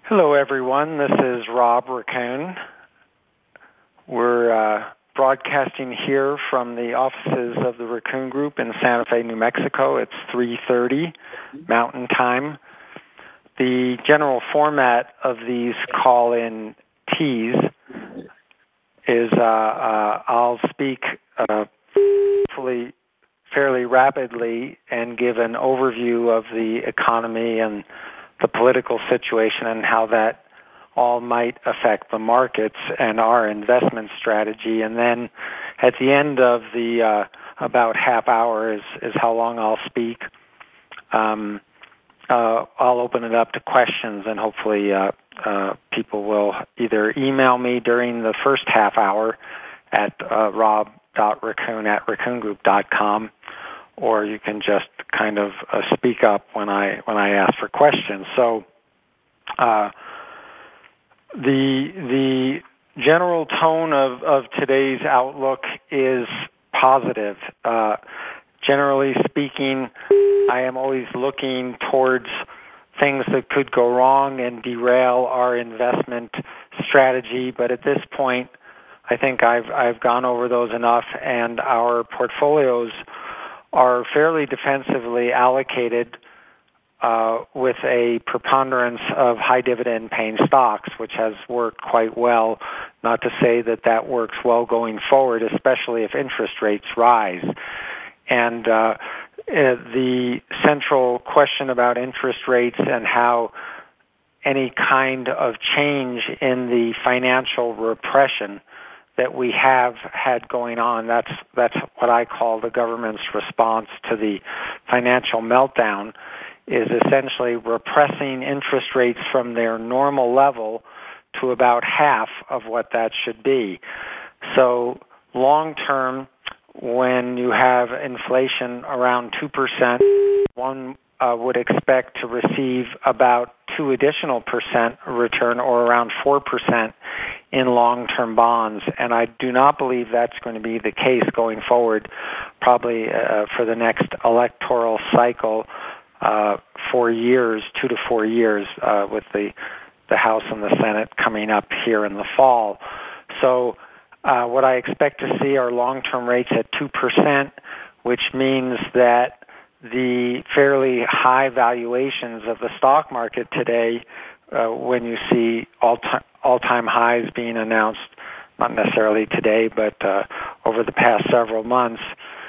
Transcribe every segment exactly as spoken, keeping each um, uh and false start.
Hello, everyone. This is Rob Raccoon. We're uh, broadcasting here from the offices of the Raccoon Group in Santa Fe, New Mexico. It's three thirty Mountain Time. The general format of these call-in teas is uh, uh, I'll speak uh, hopefully fairly rapidly and give an overview of the economy and the political situation and how that all might affect the markets and our investment strategy. And then at the end of the uh, about half hour is, is how long I'll speak. Um, uh, I'll open it up to questions, and hopefully uh, uh, people will either email me during the first half hour at uh, rob dot raccoon at raccoon group dot com, or you can just kind of uh, speak up when I when I ask for questions. So uh, the the general tone of, of today's outlook is positive. Uh, generally speaking, I am always looking towards things that could go wrong and derail our investment strategy, but at this point, I think I've I've gone over those enough, and our portfolios are fairly defensively allocated uh, with a preponderance of high dividend paying stocks, which has worked quite well. Not to say that that works well going forward, especially if interest rates rise. And uh, the central question about interest rates and how any kind of change in the financial repression that we have had going on, that's that's what I call the government's response to the financial meltdown, is essentially repressing interest rates from their normal level to about half of what that should be. So long term, when you have inflation around two percent, one uh, would expect to receive about two additional percent return, or around four percent in long-term bonds. And I do not believe that's going to be the case going forward, probably uh, for the next electoral cycle uh, for years, two to four years, uh, with the, the House and the Senate coming up here in the fall. So uh, what I expect to see are long-term rates at two percent, which means that the fairly high valuations of the stock market today, uh, when you see all-time all-time highs being announced, not necessarily today, but uh, over the past several months,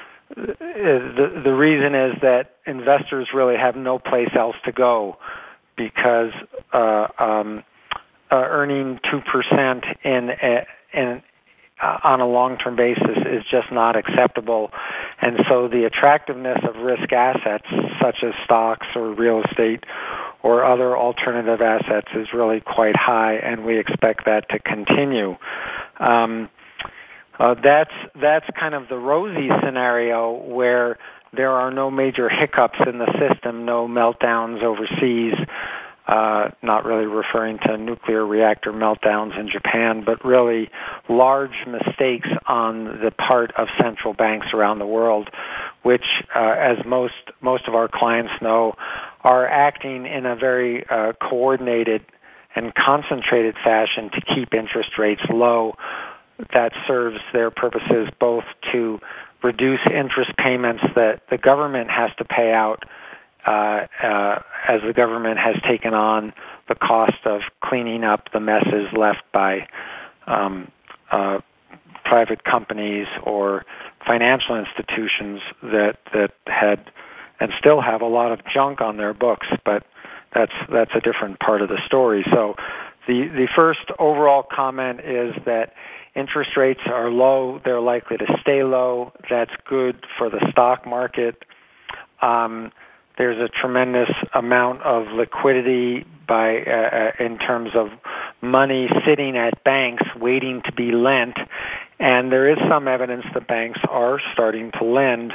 the, the reason is that investors really have no place else to go, because uh, um, uh, earning two percent in, in Uh, on a long-term basis is just not acceptable. And so the attractiveness of risk assets such as stocks or real estate or other alternative assets is really quite high, and we expect that to continue. Um, uh, that's that's kind of the rosy scenario where there are no major hiccups in the system, no meltdowns overseas. Uh, not really referring to nuclear reactor meltdowns in Japan, but really large mistakes on the part of central banks around the world, which, uh, as most most of our clients know, are acting in a very uh, coordinated and concentrated fashion to keep interest rates low. That serves their purposes both to reduce interest payments that the government has to pay out, Uh, uh, as the government has taken on the cost of cleaning up the messes left by um, uh, private companies or financial institutions that that had and still have a lot of junk on their books, but that's that's a different part of the story. So the the first overall comment is that interest rates are low. They're likely to stay low. That's good for the stock market. Um, There's a tremendous amount of liquidity by uh, in terms of money sitting at banks waiting to be lent, and there is some evidence that banks are starting to lend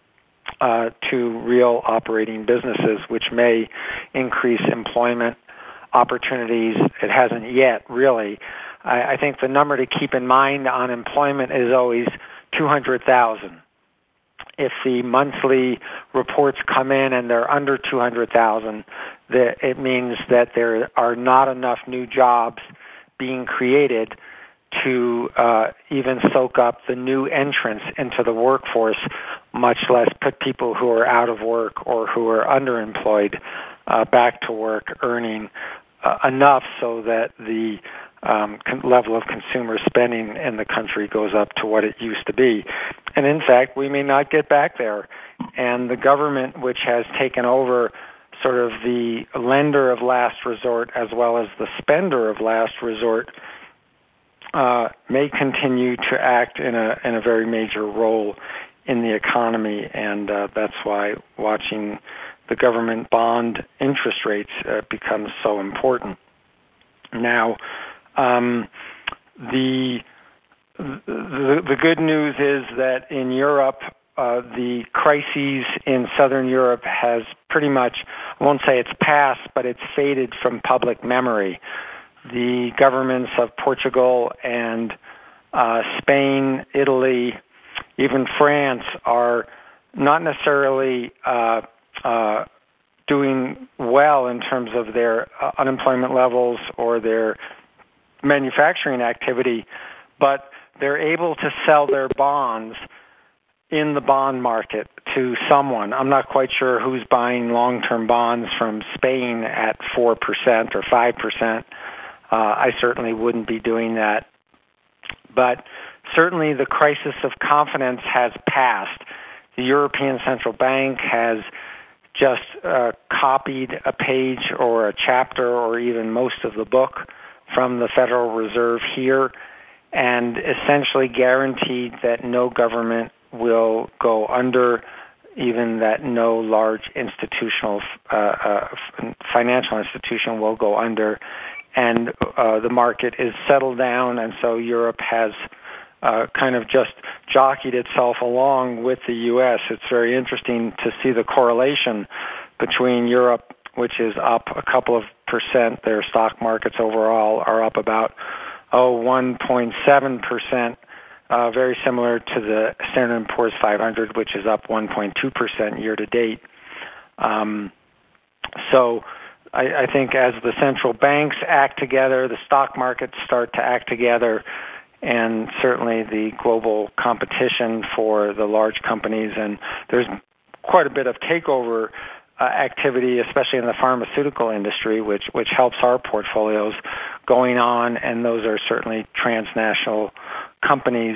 uh, to real operating businesses, which may increase employment opportunities. It hasn't yet, really. I, I think the number to keep in mind on employment is always two hundred thousand. if the monthly reports come in and they're under two hundred thousand, that it means that there are not enough new jobs being created to uh, even soak up the new entrants into the workforce, much less put people who are out of work or who are underemployed uh, back to work, earning uh, enough so that the um, con- level of consumer spending in the country goes up to what it used to be. And in fact, we may not get back there. And the government, which has taken over sort of the lender of last resort as well as the spender of last resort, uh, may continue to act in a in a very major role in the economy, and uh, that's why watching the government bond interest rates uh, becomes so important. Now, um, the, the the good news is that in Europe, uh, the crises in Southern Europe has pretty much, I won't say it's passed, but it's faded from public memory. The governments of Portugal and uh, Spain, Italy, even France are not necessarily uh, uh, doing well in terms of their uh, unemployment levels or their manufacturing activity, but they're able to sell their bonds in the bond market to someone. I'm not quite sure who's buying long-term bonds from Spain at four percent or five percent. Uh, I certainly wouldn't be doing that. But certainly the crisis of confidence has passed. The European Central Bank has just uh, copied a page or a chapter or even most of the book from the Federal Reserve here and essentially guaranteed that no government will go under, even that no large institutional uh, uh, financial institution will go under. And uh, the market is settled down, and so Europe has uh, kind of just jockeyed itself along with the U S. It's very interesting to see the correlation between Europe, which is up a couple of percent. Their stock markets overall are up about, oh, one point seven percent, uh, very similar to the Standard and Poor's five hundred, which is up one point two percent year to date. Um, so I, I think as the central banks act together, the stock markets start to act together, and certainly the global competition for the large companies, and there's quite a bit of takeover uh, activity, especially in the pharmaceutical industry, which which helps our portfolios going on, and those are certainly transnational companies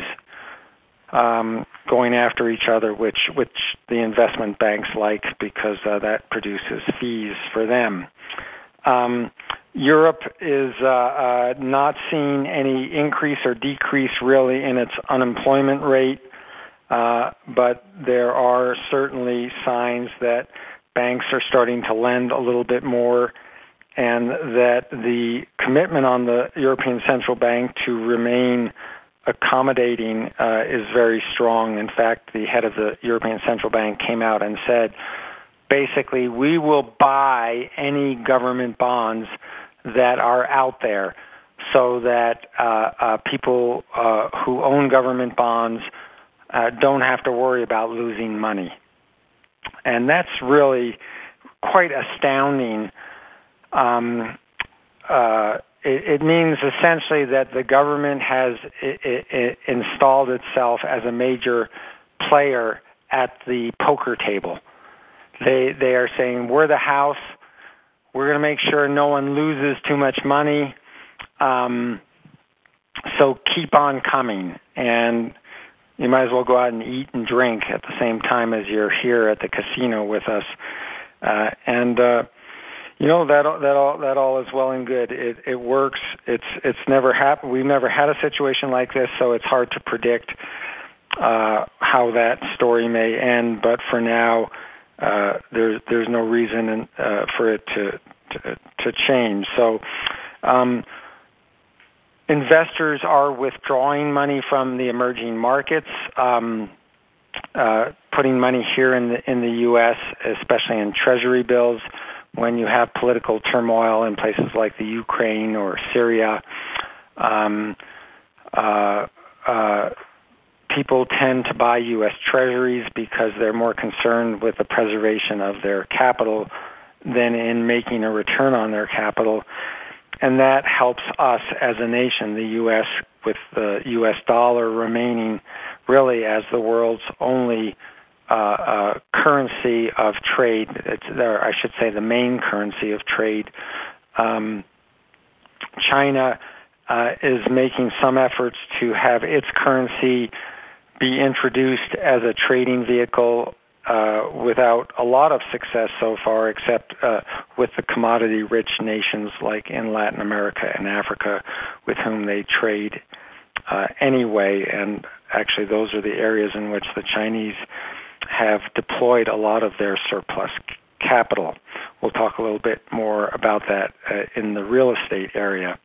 um, going after each other, which which the investment banks like because uh, that produces fees for them. Um, Europe is uh, uh, not seeing any increase or decrease really in its unemployment rate, uh, but there are certainly signs that banks are starting to lend a little bit more, and that the commitment on the European Central Bank to remain accommodating uh, is very strong. In fact, the head of the European Central Bank came out and said, basically, we will buy any government bonds that are out there so that uh, uh, people uh, who own government bonds uh, don't have to worry about losing money. And that's really quite astounding. Um, uh, it, it means essentially that the government has I- I- installed itself as a major player at the poker table. They they are saying, we're the house. We're going to make sure no one loses too much money. Um, so keep on coming. And you might as well go out and eat and drink at the same time as you're here at the casino with us. Uh, and, uh, you know, that, that, all, that all is well and good. It, it works. It's, it's never happened. We've never had a situation like this, so it's hard to predict uh, how that story may end. But for now, Uh, there's there's no reason uh, for it to, to to change. So um, investors are withdrawing money from the emerging markets, um, uh, putting money here in the in the U S, especially in Treasury bills. When you have political turmoil in places like the Ukraine or Syria, um, uh, uh, people tend to buy U S Treasuries because they're more concerned with the preservation of their capital than in making a return on their capital. And that helps us as a nation, the U S, with the U S dollar remaining really as the world's only uh, uh, currency of trade. It's there, I should say, the main currency of trade. Um, China uh, is making some efforts to have its currency be introduced as a trading vehicle uh, without a lot of success so far, except uh, with the commodity-rich nations like in Latin America and Africa with whom they trade uh, anyway. And actually those are the areas in which the Chinese have deployed a lot of their surplus capital. We'll talk a little bit more about that uh, in the real estate area.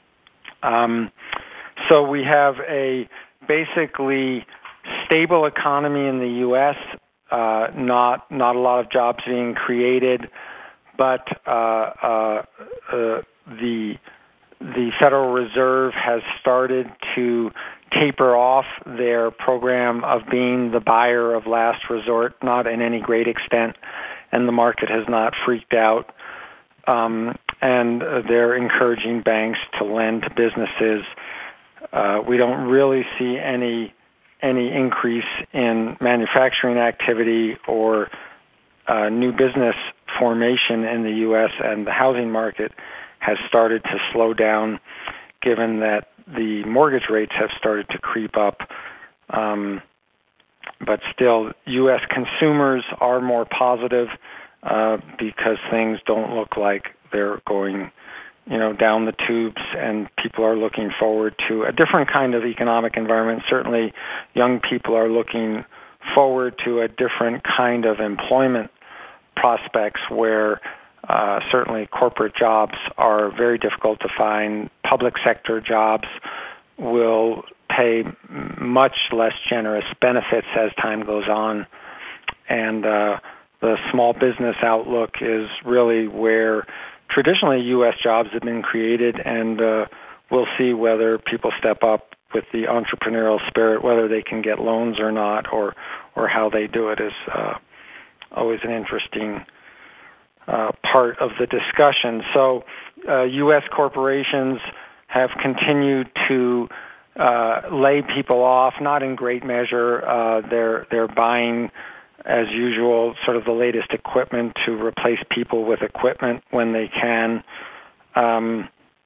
Um, so we have a basically stable economy in the U S, uh, not not a lot of jobs being created, but uh, uh, uh, the the Federal Reserve has started to taper off their program of being the buyer of last resort, not in any great extent, and the market has not freaked out. Um, and they're encouraging banks to lend to businesses. Uh, we don't really see any any increase in manufacturing activity or uh, new business formation in the U S, and the housing market has started to slow down, given that the mortgage rates have started to creep up. Um, but still, U S consumers are more positive uh, because things don't look like they're going, you know, down the tubes, and people are looking forward to a different kind of economic environment. Certainly, young people are looking forward to a different kind of employment prospects where uh, certainly corporate jobs are very difficult to find. Public sector jobs will pay much less generous benefits as time goes on, and uh, the small business outlook is really where traditionally U S jobs have been created, and uh, we'll see whether people step up with the entrepreneurial spirit, whether they can get loans or not, or or how they do it is uh, always an interesting uh, part of the discussion. So uh, U S corporations have continued to uh, lay people off, not in great measure. Uh, they're they're buying, as usual, sort of the latest equipment to replace people with equipment when they can. Um,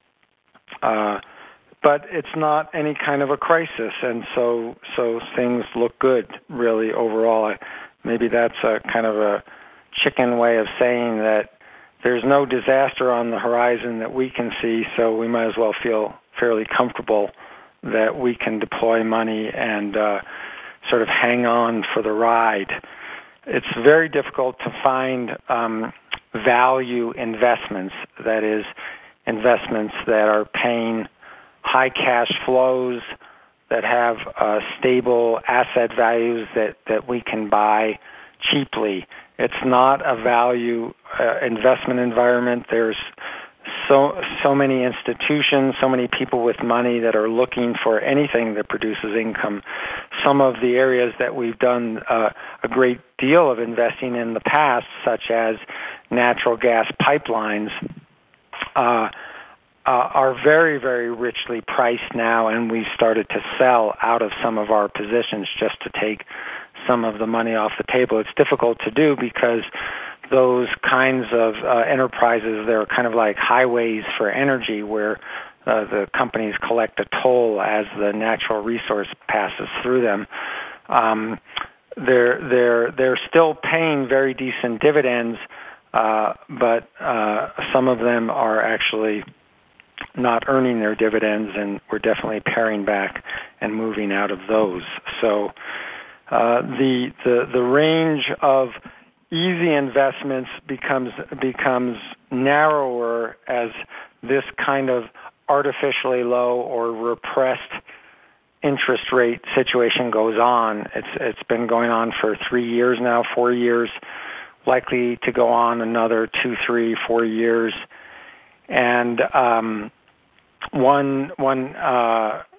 uh, but it's not any kind of a crisis, and so so things look good, really, overall. I, maybe that's a kind of a chicken way of saying that there's no disaster on the horizon that we can see, so we might as well feel fairly comfortable that we can deploy money and uh, sort of hang on for the ride. It's very difficult to find um, value investments, that is, investments that are paying high cash flows, that have uh, stable asset values that, that we can buy cheaply. It's not a value uh, investment environment. There's so so many institutions, so many people with money that are looking for anything that produces income. Some of the areas that we've done uh, a great deal of investing in the past, such as natural gas pipelines, uh, uh, are very, very richly priced now, and we started to sell out of some of our positions just to take some of the money off the table. It's difficult to do because those kinds of uh, enterprises, they're kind of like highways for energy, where uh, the companies collect a toll as the natural resource passes through them. Um, they're they're they're still paying very decent dividends, uh, but uh, some of them are actually not earning their dividends, and we're definitely paring back and moving out of those. So uh, the the the range of easy investments becomes becomes narrower as this kind of artificially low or repressed interest rate situation goes on. It's it's been going on for three years now, four years, likely to go on another two, three, four years. And um, one one uh,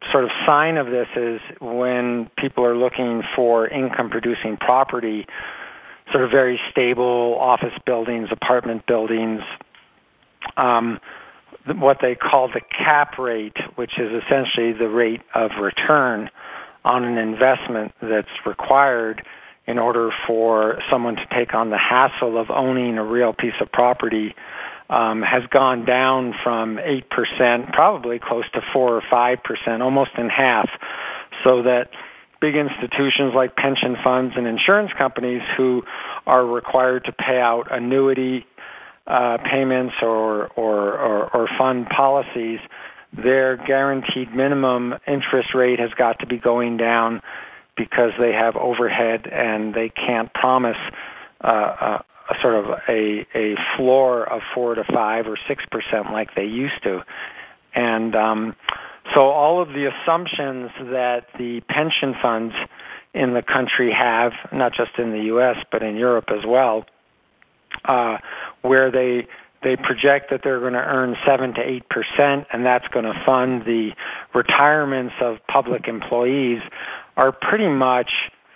sort of sign of this is when people are looking for income-producing property, sort of very stable office buildings, apartment buildings, um, what they call the cap rate, which is essentially the rate of return on an investment that's required in order for someone to take on the hassle of owning a real piece of property, um, has gone down from eight percent, probably close to four or five percent, almost in half, so that big institutions like pension funds and insurance companies who are required to pay out annuity uh, payments or, or, or, or fund policies, their guaranteed minimum interest rate has got to be going down because they have overhead and they can't promise uh, a, a sort of a, a floor of four to five or six percent like they used to. And um, so all of the assumptions that the pension funds in the country have, not just in the U S but in Europe as well, uh, where they they project that they're going to earn seven to eight percent, and that's going to fund the retirements of public employees, are pretty much,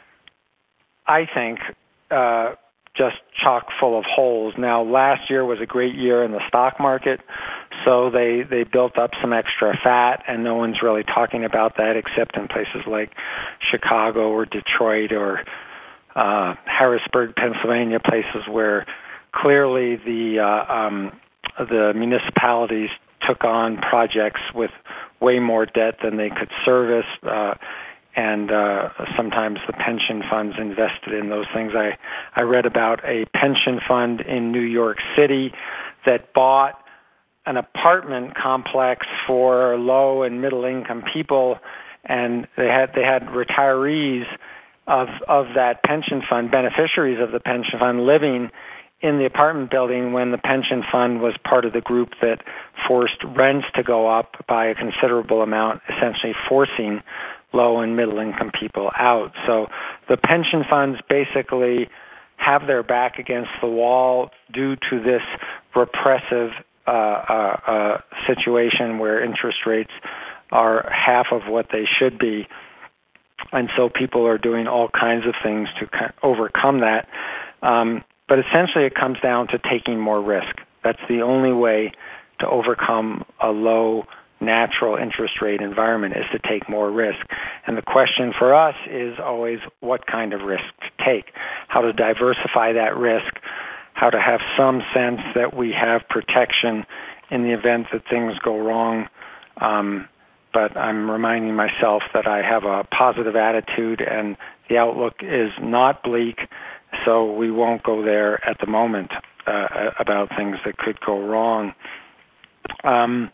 I think, uh, just chock full of holes. Now, last year was a great year in the stock market, so they, they built up some extra fat, and no one's really talking about that except in places like Chicago or Detroit or uh, Harrisburg, Pennsylvania, places where clearly the uh, um, the municipalities took on projects with way more debt than they could service, uh, and uh, sometimes the pension funds invested in those things. I, I read about a pension fund in New York City that bought an apartment complex for low and middle income people, and they had they had retirees of of that pension fund, beneficiaries of the pension fund, living in the apartment building when the pension fund was part of the group that forced rents to go up by a considerable amount, essentially forcing low and middle income people out. So the pension funds basically have their back against the wall due to this repressive uh, uh, uh, situation where interest rates are half of what they should be. And so people are doing all kinds of things to overcome that. Um, But essentially it comes down to taking more risk. That's the only way to overcome a low natural interest rate environment, is to take more risk. And the question for us is always what kind of risk to take, how to diversify that risk, how to have some sense that we have protection in the event that things go wrong. Um, but I'm reminding myself that I have a positive attitude and the outlook is not bleak, so we won't go there at the moment uh, about things that could go wrong. Um,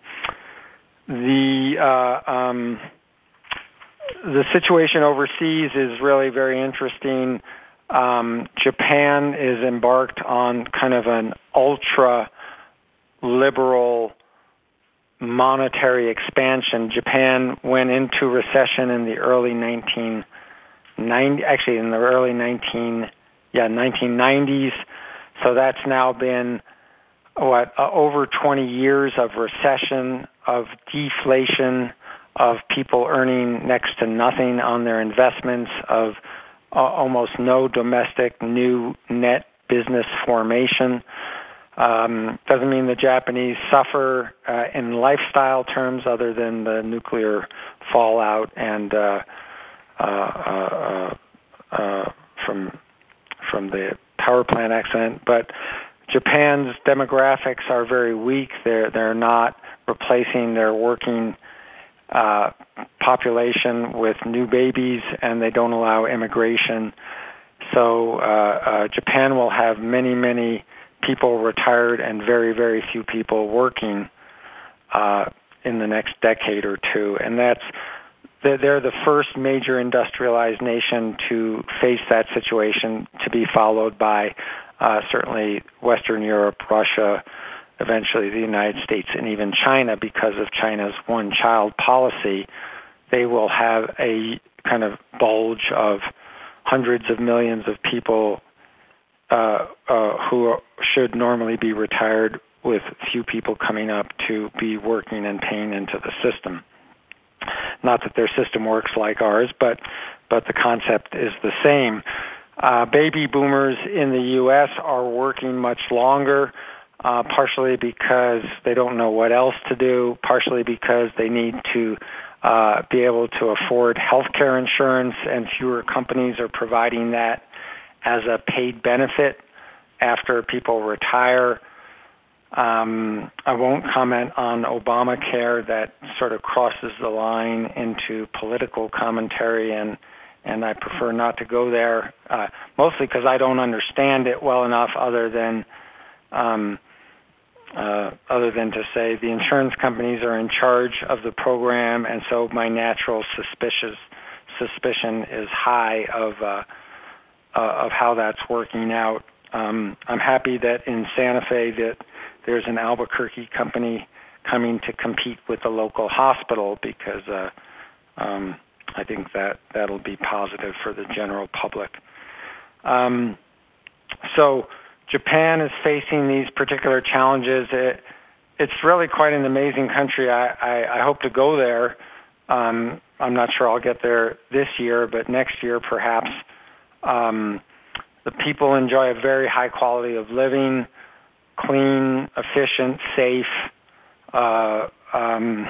the uh, um, the situation overseas is really very interesting. Um, Japan is embarked on kind of an ultra-liberal monetary expansion. Japan went into recession in the early nineteen ninety, actually in the early nineteen yeah nineteen nineties. So that's now been what uh, over twenty years of recession, of deflation, of people earning next to nothing on their investments, of uh, almost no domestic new net business formation. Um, doesn't mean the Japanese suffer uh, in lifestyle terms, other than the nuclear fallout and uh, uh, uh, uh, from from the power plant accident. But Japan's demographics are very weak. They're they're not replacing their working uh, population with new babies, and they don't allow immigration. So uh, uh, Japan will have many, many people retired and very, very few people working uh, in the next decade or two. And that's they're the first major industrialized nation to face that situation, to be followed by uh, certainly Western Europe, Russia, eventually the United States, and even China. Because of China's one-child policy, they will have a kind of bulge of hundreds of millions of people uh, uh, who should normally be retired, with few people coming up to be working and paying into the system. Not that their system works like ours, but but the concept is the same. Uh, baby boomers in the U S are working much longer, uh, partially because they don't know what else to do, partially because they need to uh, be able to afford health care insurance, and fewer companies are providing that as a paid benefit after people retire. Um, I won't comment on Obamacare. That sort of crosses the line into political commentary, and and I prefer not to go there, uh, mostly because I don't understand it well enough other than um, uh, other than to say the insurance companies are in charge of the program, and so my natural suspicious suspicion is high of uh, uh, of how that's working out. Um, I'm happy that in Santa Fe that there's an Albuquerque company coming to compete with the local hospital, because uh, um, I think that that'll be positive for the general public. Um, so Japan is facing these particular challenges. It, it's really quite an amazing country. I, I, I hope to go there. Um, I'm not sure I'll get there this year, but next year perhaps. Um, the people enjoy a very high quality of living, clean, efficient, safe, uh, um,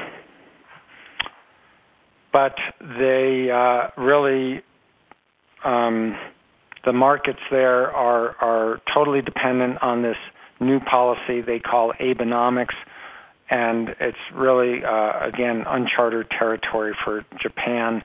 but they uh, really, um, the markets there are, are totally dependent on this new policy they call Abenomics, and it's really, uh, again, uncharted territory for Japan.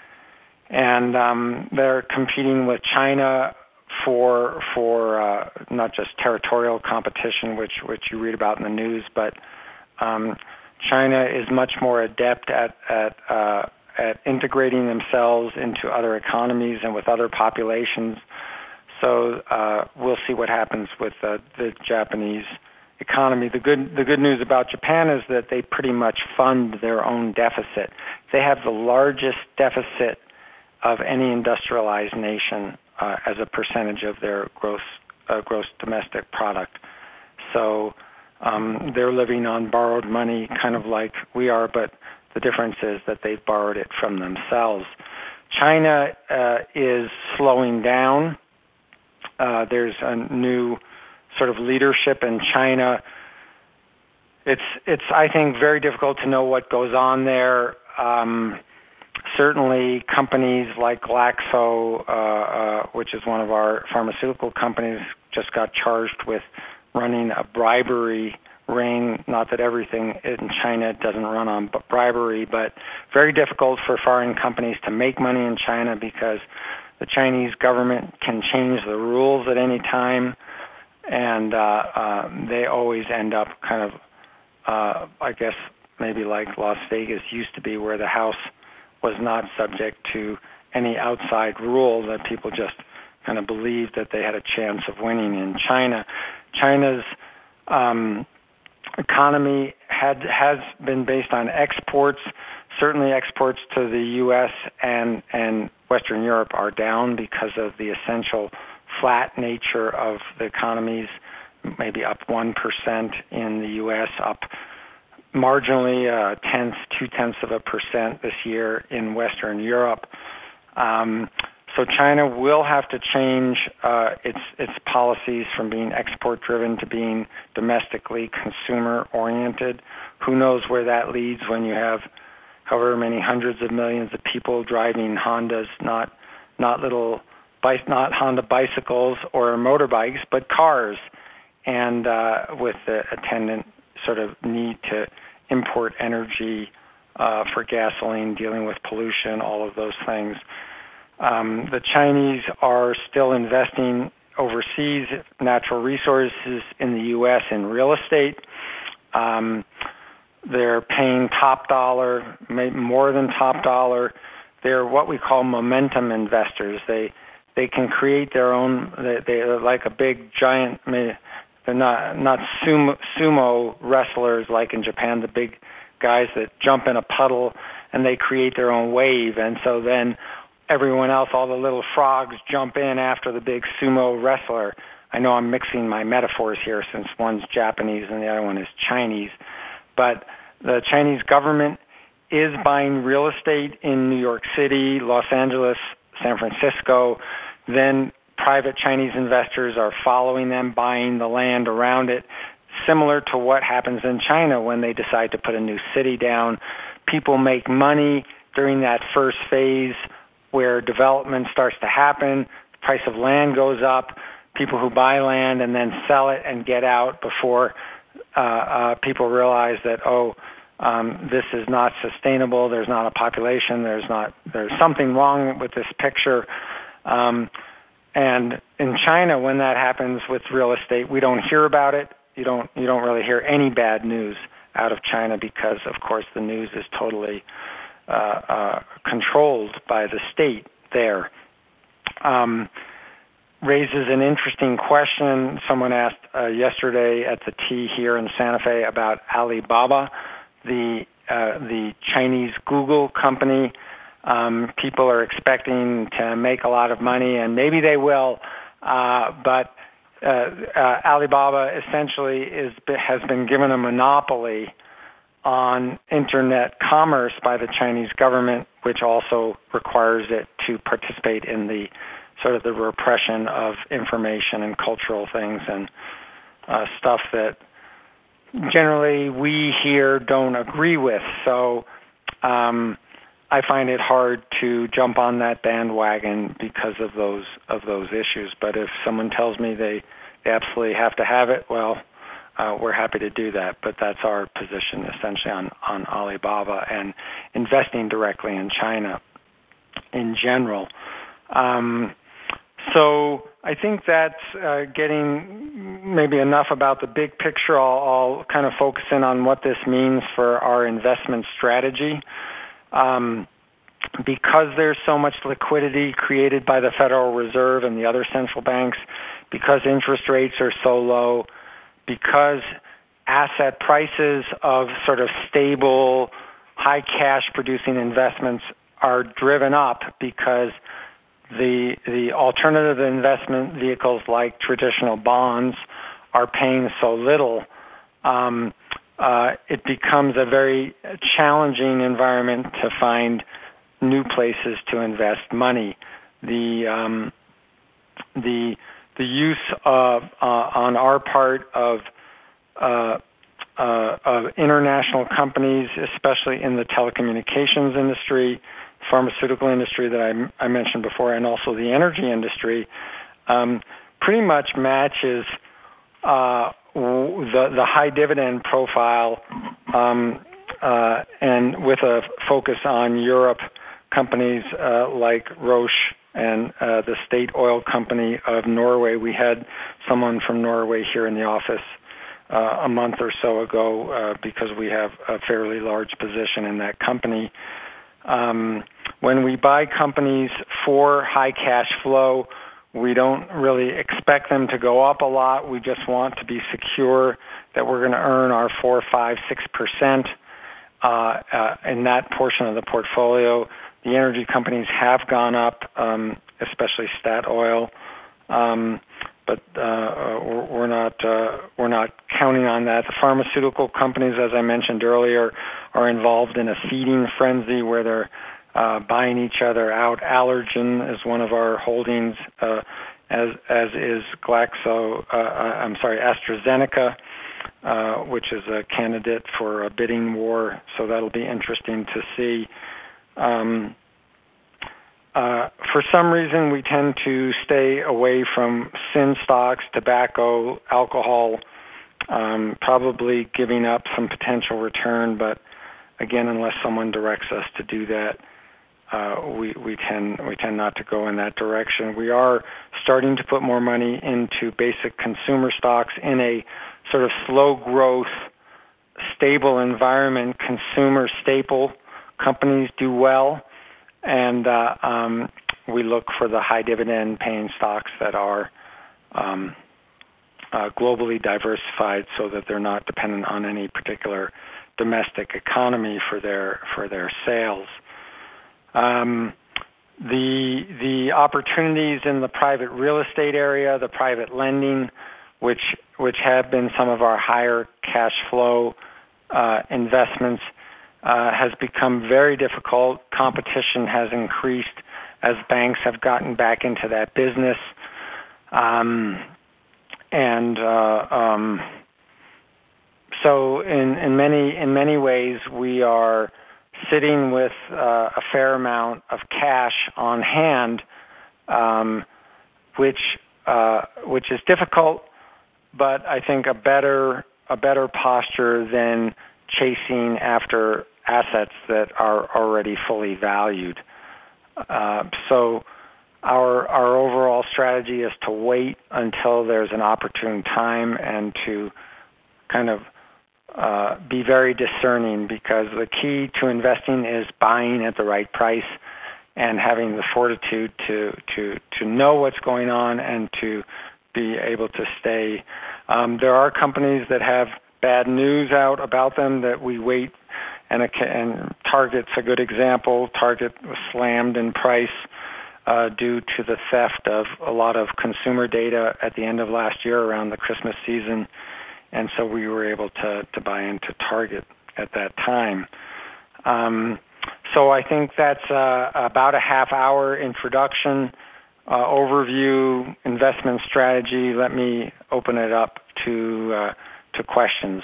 And um, they're competing with China for for uh, not just territorial competition, which which you read about in the news, but um, China is much more adept at at uh, at integrating themselves into other economies and with other populations. So uh, we'll see what happens with uh, the Japanese economy. The good the good news about Japan is that they pretty much fund their own deficit. They have the largest deficit of any industrialized nation uh, as a percentage of their gross uh, gross domestic product. So um, they're living on borrowed money, kind of like we are, but the difference is that they've borrowed it from themselves. China uh, is slowing down. Uh, there's a new sort of leadership in China. It's it's I think very difficult to know what goes on there. Um, Certainly, companies like Glaxo, uh, uh, which is one of our pharmaceutical companies, just got charged with running a bribery ring. Not that everything in China doesn't run on bribery, but very difficult for foreign companies to make money in China because the Chinese government can change the rules at any time, and uh, uh, they always end up kind of, uh, I guess, maybe like Las Vegas used to be, where the House was not subject to any outside rule, that people just kind of believed that they had a chance of winning in China. China's um, economy had has been based on exports. Certainly exports to the U S and, and Western Europe are down because of the essential flat nature of the economies, maybe up one percent in the U S, up marginally a tenth, two-tenths of a percent this year in Western Europe. Um, so China will have to change uh, its its policies from being export-driven to being domestically consumer-oriented. Who knows where that leads when you have however many hundreds of millions of people driving Hondas, not not little, not Honda bicycles or motorbikes, but cars, and uh, with the attendant sort of need to import energy uh, for gasoline, dealing with pollution, all of those things. Um, the Chinese are still investing overseas, natural resources in the U S in real estate. Um, they're paying top dollar, more than top dollar. They're what we call momentum investors. They they can create their own. They, they're like a big giant. They're not not sumo, sumo wrestlers like in Japan, the big guys that jump in a puddle and they create their own wave. And so then everyone else, all the little frogs, jump in after the big sumo wrestler. I know I'm mixing my metaphors here since one's Japanese and the other one is Chinese. But the Chinese government is buying real estate in New York City, Los Angeles, San Francisco. Then private Chinese investors are following them, buying the land around it, similar to what happens in China when they decide to put a new city down. People make money during that first phase where development starts to happen. The price of land goes up. People who buy land and then sell it and get out before uh, uh, people realize that, oh, um, this is not sustainable. There's not a population. There's not. There's something wrong with this picture. Um, and in China, when that happens with real estate, we don't hear about it. You don't. You don't really hear any bad news out of China because, of course, the news is totally uh, uh, controlled by the state there. Um, raises an interesting question. Someone asked uh, yesterday at the T here in Santa Fe about Alibaba, the uh, the Chinese Google company. Um, people are expecting to make a lot of money, and maybe they will, uh, but uh, uh, Alibaba essentially is has been given a monopoly on internet commerce by the Chinese government, which also requires it to participate in the sort of the repression of information and cultural things and uh, stuff that generally we here don't agree with. So um, I find it hard to jump on that bandwagon because of those of those issues. But if someone tells me they, they absolutely have to have it, well, uh, we're happy to do that. But that's our position essentially on, on Alibaba and investing directly in China in general. Um, So I think that's uh, getting maybe enough about the big picture. I'll, I'll kind of focus in on what this means for our investment strategy. Um, because there's so much liquidity created by the Federal Reserve and the other central banks, because interest rates are so low, because asset prices of sort of stable, high cash producing investments are driven up because The the alternative investment vehicles like traditional bonds are paying so little, um, uh, it becomes a very challenging environment to find new places to invest money. The um, the the use of uh, on our part of uh, uh, of international companies, especially in the telecommunications industry, pharmaceutical industry that I, I mentioned before, and also the energy industry, um, pretty much matches uh, the the high dividend profile, um, uh, and with a focus on Europe, companies uh, like Roche and uh, the state oil company of Norway. We had someone from Norway here in the office uh, a month or so ago uh, because we have a fairly large position in that company. Um, when we buy companies for high cash flow, we don't really expect them to go up a lot. We just want to be secure that we're going to earn our four, five, six percent uh, uh, in that portion of the portfolio. The energy companies have gone up, um, especially Statoil, um, but uh, we're not uh, we're not counting on that. The pharmaceutical companies, as I mentioned earlier, are involved in a feeding frenzy where they're uh, buying each other out. Allergan is one of our holdings, uh, as as is Glaxo. Uh, I'm sorry, AstraZeneca, uh, which is a candidate for a bidding war. So that'll be interesting to see. Um, Uh, for some reason, we tend to stay away from sin stocks, tobacco, alcohol, um, probably giving up some potential return. But again, unless someone directs us to do that, uh, we, we tend we tend not to go in that direction. We are starting to put more money into basic consumer stocks in a sort of slow growth, stable environment. Consumer staple companies do well. And uh, um, we look for the high dividend paying stocks that are um, uh, globally diversified so that they're not dependent on any particular domestic economy for their for their sales. Um, the the opportunities in the private real estate area, the private lending, which which have been some of our higher cash flow uh, investments, uh, has become very difficult. Competition has increased as banks have gotten back into that business. Um, and uh, um, so in, in many in many ways, we are sitting with uh, a fair amount of cash on hand, um, which uh, which is difficult, but I think a better a better posture than chasing after assets that are already fully valued. Uh, so our our overall strategy is to wait until there's an opportune time and to kind of uh, be very discerning, because the key to investing is buying at the right price and having the fortitude to to to know what's going on and to be able to stay. Um, there are companies that have bad news out about them that we wait, and, and Target's a good example. Target was slammed in price uh, due to the theft of a lot of consumer data at the end of last year around the Christmas season, and so we were able to, to buy into Target at that time. Um, so I think that's uh, about a half-hour introduction, uh, overview, investment strategy. Let me open it up to uh, to questions.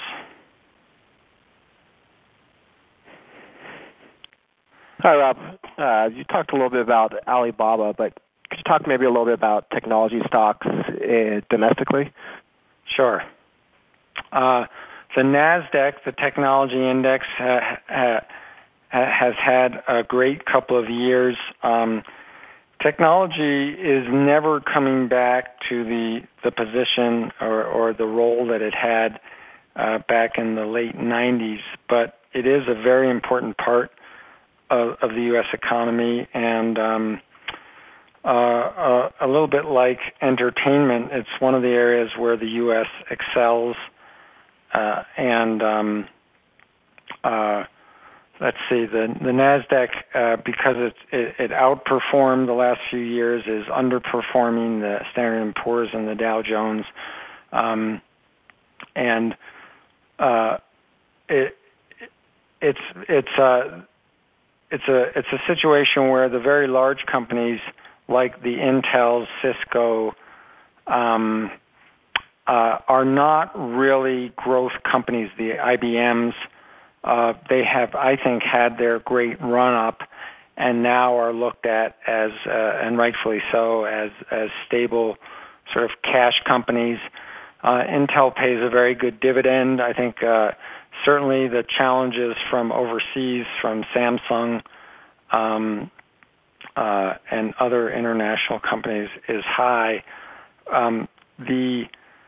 Hi, Rob. Uh, you talked a little bit about Alibaba, but could you talk maybe a little bit about technology stocks uh, domestically? Sure. Uh, the NASDAQ, the technology index, uh, uh, has had a great couple of years. Um, technology is never coming back to the the position or, or the role that it had uh, back in the late nineties, but it is a very important part of, of the U S economy, and um, uh, uh, a little bit like entertainment, it's one of the areas where the U S excels, uh, and um, uh, let's see, the the NASDAQ, uh, because it, it, it outperformed the last few years, is underperforming the Standard and Poor's and the Dow Jones. Um, and uh, it, it's it's uh, it's a it's a situation where the very large companies like the Intels, Cisco, um, uh, are not really growth companies. The I B Ms, uh, they have, I think, had their great run-up and now are looked at as, uh, and rightfully so, as as stable sort of cash companies. Uh, Intel pays a very good dividend. I think uh, certainly the challenges from overseas, from Samsung um, uh, and other international companies, is high. Um, the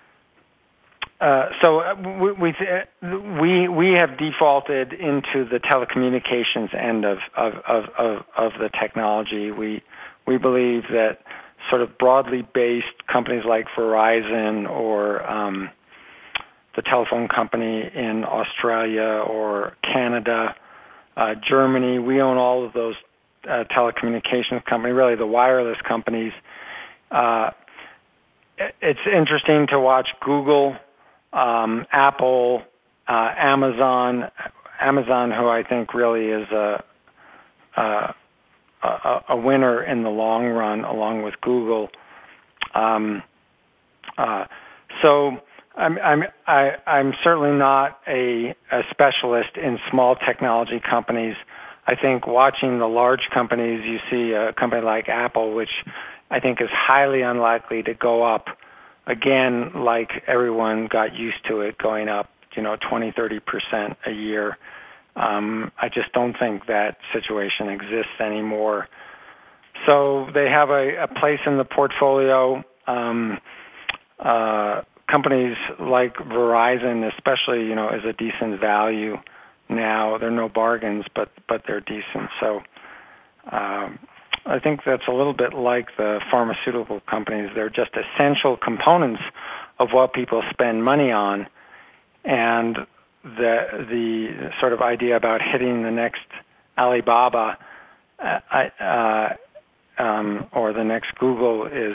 Uh, so we, we we we have defaulted into the telecommunications end of of, of, of of the technology. We we believe that sort of broadly based companies like Verizon or um, the telephone company in Australia or Canada, uh, Germany, we own all of those uh, telecommunications companies, really the wireless companies. Uh, it's interesting to watch Google, Um, Apple, uh, Amazon, Amazon, who I think really is a, a a winner in the long run, along with Google. Um, uh, so I'm I'm I, I'm certainly not a, a specialist in small technology companies. I think watching the large companies, you see a company like Apple, which I think is highly unlikely to go up again, like everyone got used to it going up, you know, twenty, thirty percent a year. Um, I just don't think that situation exists anymore. So they have a, a place in the portfolio. Um, uh, companies like Verizon, especially, you know, is a decent value now. They're no bargains, but but they're decent. So um, I think that's a little bit like the pharmaceutical companies. They're just essential components of what people spend money on, and the the sort of idea about hitting the next Alibaba uh, uh, um, or the next Google is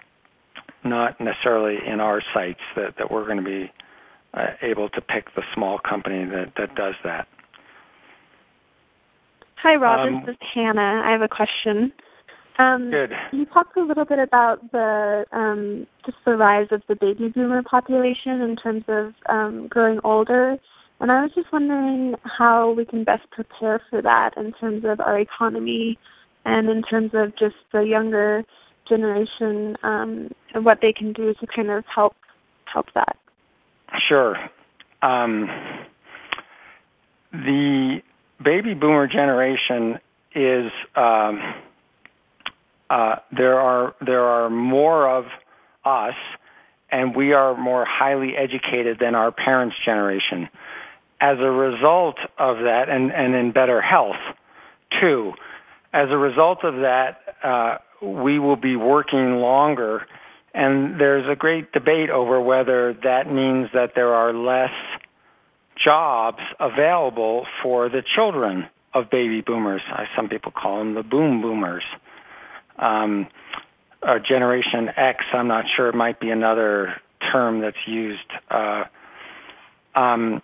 not necessarily in our sights, that, that we're going to be uh, able to pick the small company that, that does that. Hi, Rob. Um, this is Hannah. I have a question. Um, good. You talked a little bit about the um, just the rise of the baby boomer population in terms of um, growing older, and I was just wondering how we can best prepare for that in terms of our economy and in terms of just the younger generation um, and what they can do to kind of help help that. Sure. Um, the baby boomer generation is um, uh, there are there are more of us, and we are more highly educated than our parents' generation. As a result of that, and, and in better health, too, as a result of that, uh, we will be working longer, and there's a great debate over whether that means that there are less jobs available for the children of baby boomers. Some people call them the boom boomers. Um, or Generation X, I'm not sure, it might be another term that's used. Uh, um,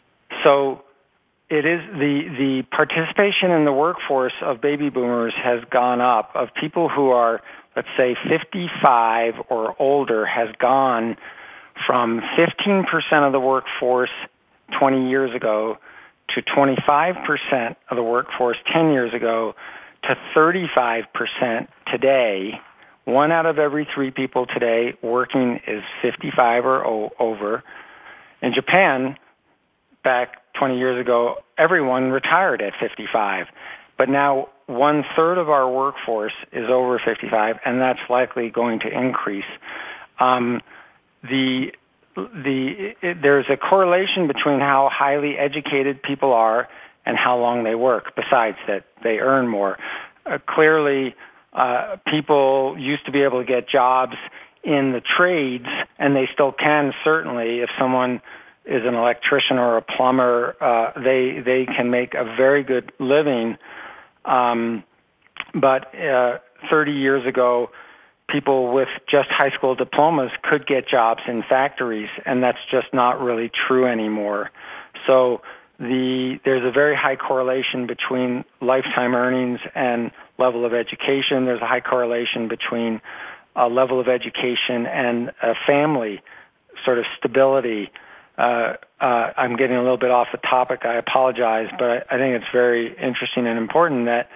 so it is the, the participation in the workforce of baby boomers has gone up. Of people who are, let's say, fifty-five or older has gone from fifteen percent of the workforce twenty years ago to twenty-five percent of the workforce ten years ago to thirty-five percent today. One out of every three people today working is fifty-five or o- over. In Japan, back twenty years ago, everyone retired at fifty-five. But now one-third of our workforce is over fifty-five, and that's likely going to increase. Um, the the it, there's a correlation between how highly educated people are and how long they work, besides that they earn more. Uh, clearly, uh, people used to be able to get jobs in the trades, and they still can, certainly. If someone is an electrician or a plumber, uh, they they can make a very good living. Um, but uh, thirty years ago, people with just high school diplomas could get jobs in factories, and that's just not really true anymore. So the there's a very high correlation between lifetime earnings and level of education. There's a high correlation between a level of education and a family sort of stability. Uh, uh, I'm getting a little bit off the topic. I apologize, but I, I think it's very interesting and important that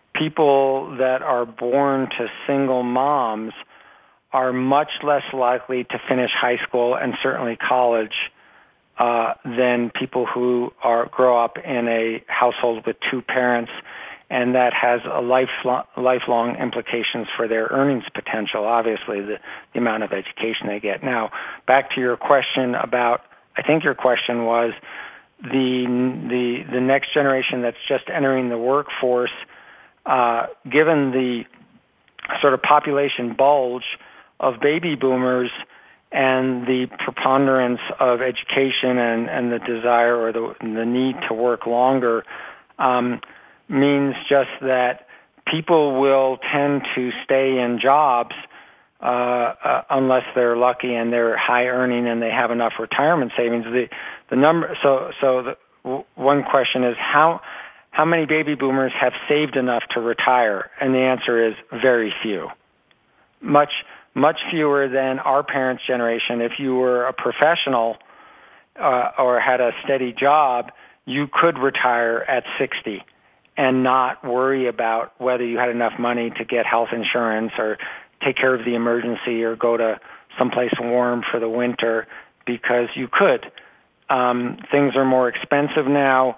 people that are born to single moms are much less likely to finish high school and certainly college uh, than people who are grow up in a household with two parents, and that has a lifelong, lifelong implications for their earnings potential, obviously, the, the amount of education they get. Now, back to your question about, I think your question was the the the next generation that's just entering the workforce, uh, given the sort of population bulge of baby boomers and the preponderance of education and, and the desire or the, the need to work longer, um, means just that people will tend to stay in jobs uh, uh, unless they're lucky and they're high earning and they have enough retirement savings. The the number so so the, w- one question is how how many baby boomers have saved enough to retire, and the answer is very few. Much much fewer than our parents' generation. If you were a professional uh, or had a steady job, you could retire at sixty and not worry about whether you had enough money to get health insurance or take care of the emergency or go to someplace warm for the winter, because you could. Um, things are more expensive now,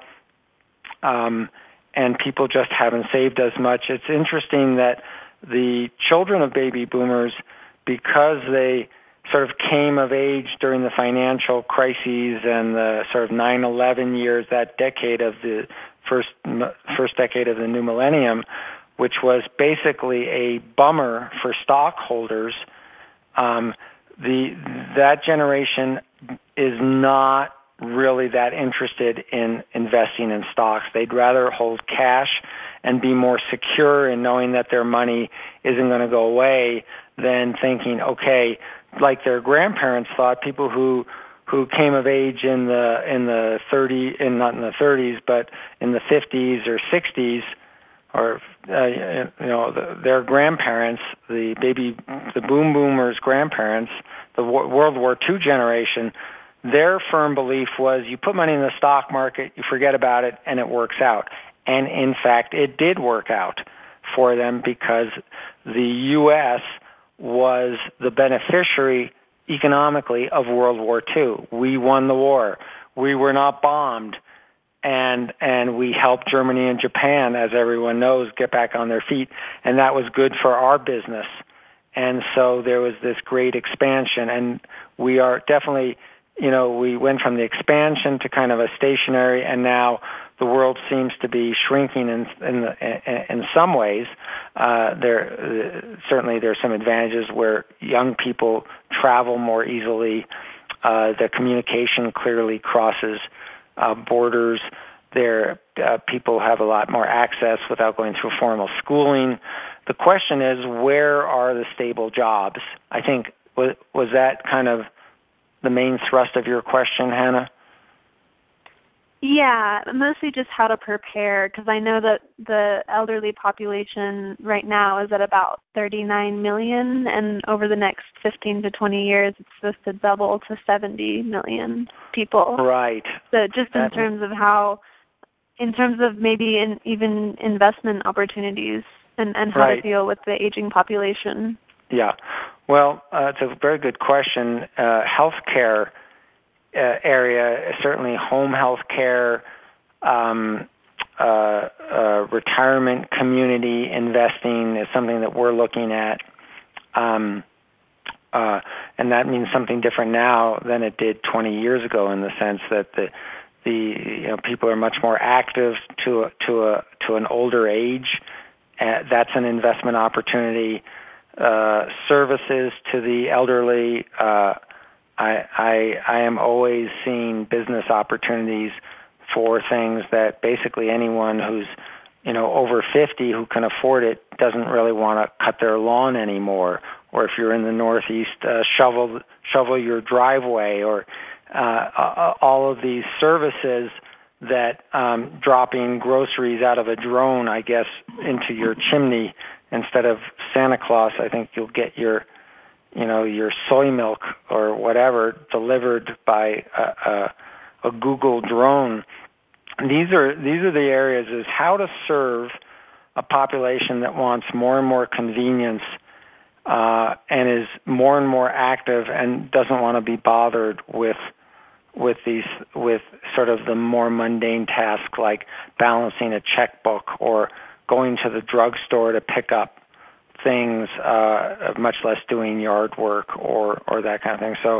um, and people just haven't saved as much. It's interesting that the children of baby boomers, because they sort of came of age during the financial crises and the sort of nine eleven years, that decade of the first first decade of the new millennium, which was basically a bummer for stockholders. Um, the that generation is not really that interested in investing in stocks. They'd rather hold cash and be more secure in knowing that their money isn't going to go away than thinking, okay, like their grandparents thought, people who who came of age in the in the thirty in not in the thirties, but in the fifties or sixties, or uh, you know the, their grandparents, the baby, the boom boomers' grandparents, the World War Two generation, their firm belief was you put money in the stock market, you forget about it, and it works out. And in fact, it did work out for them because the U S was the beneficiary economically of World War Two. We won the war. We were not bombed. And and we helped Germany and Japan, as everyone knows, get back on their feet. And that was good for our business. And so there was this great expansion. And we are definitely, you know, we went from the expansion to kind of a stationary, and now the world seems to be shrinking in in, the, in some ways. Uh, there uh, certainly there's some advantages where young people travel more easily. Uh, the communication clearly crosses uh, borders. There, uh, people have a lot more access without going through formal schooling. The question is, where are the stable jobs? I think was was that kind of the main thrust of your question, Hannah? Yeah, mostly just how to prepare, because I know that the elderly population right now is at about thirty-nine million, and over the next fifteen to twenty years, it's supposed to double to seventy million people. Right. So just in that, terms of how, in terms of maybe in, even investment opportunities and, and how right. to deal with the aging population. Yeah. Well, uh, it's a very good question. Uh, healthcare Uh, area, certainly home health care, um, uh, uh, retirement community investing is something that we're looking at. Um, uh, and that means something different now than it did twenty years ago, in the sense that the the you know people are much more active to a, to a to an older age. Uh, that's an investment opportunity. Uh, services to the elderly. Uh, I, I I am always seeing business opportunities for things that basically anyone who's, you know, over fifty who can afford it doesn't really want to cut their lawn anymore. Or if you're in the Northeast, uh, shovel shovel your driveway, or uh, all of these services that um, dropping groceries out of a drone, I guess, into your chimney instead of Santa Claus. I think you'll get your you know, your soy milk or whatever delivered by a, a, a Google drone. These are these are the areas, is how to serve a population that wants more and more convenience uh, and is more and more active and doesn't want to be bothered with with these with sort of the more mundane tasks like balancing a checkbook or going to the drugstore to pick up things, uh, much less doing yard work or, or that kind of thing. So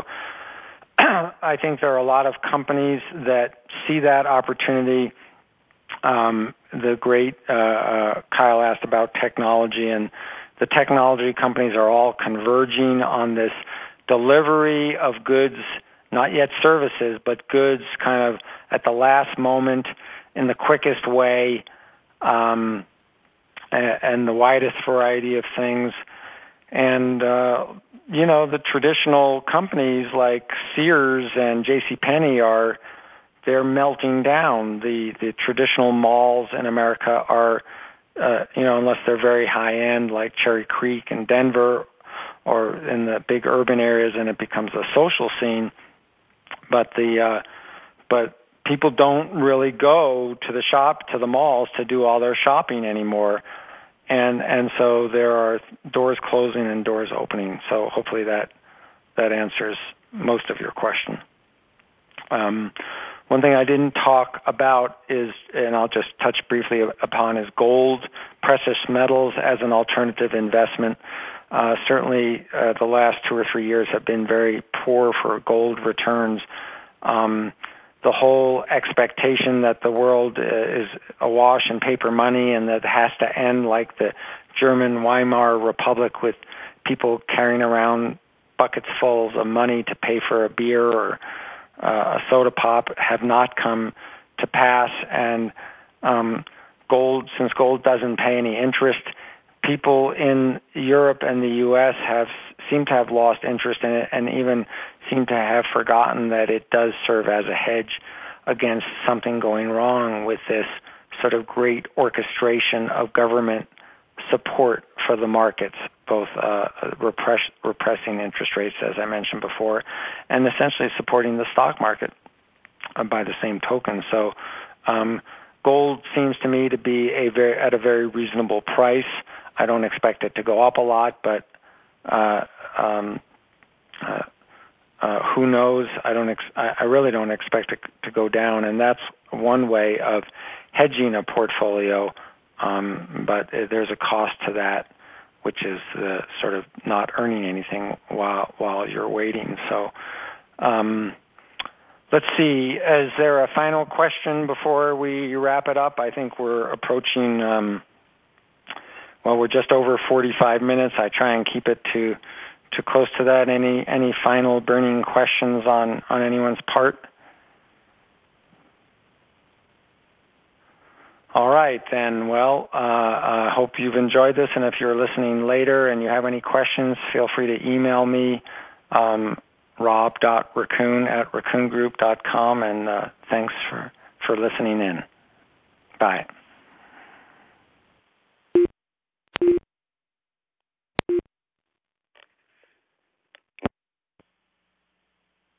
I think there are a lot of companies that see that opportunity. Um, the great uh, uh, Kyle asked about technology, and the technology companies are all converging on this delivery of goods, not yet services, but goods kind of at the last moment in the quickest way, um, and the widest variety of things. And, uh, you know, the traditional companies like Sears and JCPenney are, they're melting down. The, the traditional malls in America are, uh, you know, unless they're very high-end like Cherry Creek in Denver or in the big urban areas, and it becomes a social scene. But the, uh, but people don't really go to the shop, to the malls to do all their shopping anymore. And and so there are doors closing and doors opening. So hopefully that that answers most of your question. Um, one thing I didn't talk about is, and I'll just touch briefly upon, is gold, precious metals as an alternative investment. Uh, certainly uh, the last two or three years have been very poor for gold returns. Um, the whole expectation that the world is awash in paper money and that it has to end like the German Weimar Republic with people carrying around buckets full of money to pay for a beer or uh, a soda pop have not come to pass. And um, gold, since gold doesn't pay any interest, people in Europe and the U S have seem to have lost interest in it and even seem to have forgotten that it does serve as a hedge against something going wrong with this sort of great orchestration of government support for the markets, both uh, repress, repressing interest rates, as I mentioned before, and essentially supporting the stock market uh, by the same token. So um, gold seems to me to be a very at a very reasonable price. I don't expect it to go up a lot, but uh, um, uh, uh, who knows? I don't. Ex- I really don't expect it to go down, and that's one way of hedging a portfolio. Um, but there's a cost to that, which is uh, sort of not earning anything while while you're waiting. So, um, let's see. Is there a final question before we wrap it up? I think we're approaching. Um, well, we're just over forty-five minutes. I try and keep it to to close to that. Any any final burning questions on on anyone's part? All right, then. Well, I uh, uh, hope you've enjoyed this, and if you're listening later and you have any questions, feel free to email me, um, rob dot raccoon at raccoon group dot com, and uh, thanks for, for listening in. Bye.